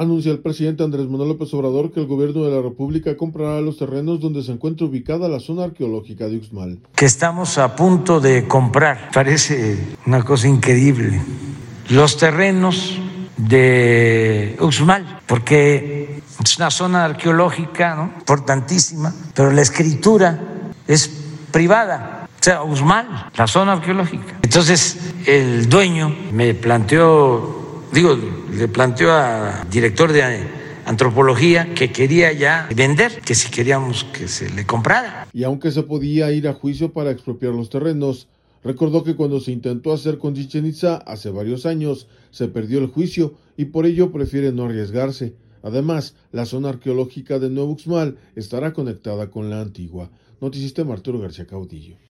Anuncia el presidente Andrés Manuel López Obrador que el gobierno de la República comprará los terrenos donde se encuentra ubicada la zona arqueológica de Uxmal. Que estamos a punto de comprar, parece una cosa increíble, los terrenos de Uxmal, porque es una zona arqueológica, ¿no?, importantísima, pero la escritura es privada. O sea, Uxmal, la zona arqueológica. Entonces, el dueño me planteó, le planteó al director de antropología que quería ya vender, que si queríamos que se le comprara. Y aunque se podía ir a juicio para expropiar los terrenos, recordó que cuando se intentó hacer con Chichén Itzá hace varios años, se perdió el juicio y por ello prefiere no arriesgarse. Además, la zona arqueológica de Nuevo Uxmal estará conectada con la antigua. Noticista Arturo García Caudillo.